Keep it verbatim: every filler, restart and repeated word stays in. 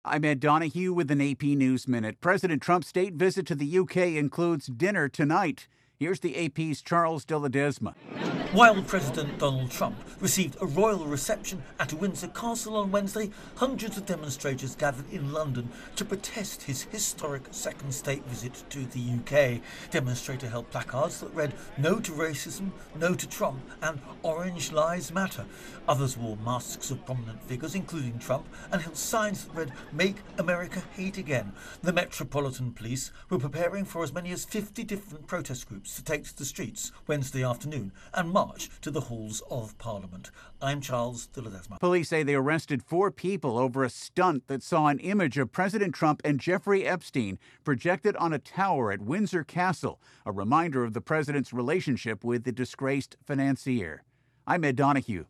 I'm Ed Donahue with an A P News Minute. President Trump's state visit to the U K includes dinner tonight. Here's the A P's Charles de Ledesma. While President Donald Trump received a royal reception at Windsor Castle on Wednesday, hundreds of demonstrators gathered in London to protest his historic second state visit to the U K. Demonstrators held placards that read "No to racism, no to Trump" and "Orange Lives Matter." Others wore masks of prominent figures, including Trump, and held signs that read "Make America Hate Again." The Metropolitan Police were preparing for as many as fifty different protest groups to take to the streets Wednesday afternoon and march to the halls of Parliament. I'm Charles de Ledesma. Police say they arrested four people over a stunt that saw an image of President Trump and Jeffrey Epstein projected on a tower at Windsor Castle, a reminder of the president's relationship with the disgraced financier. I'm Ed Donahue.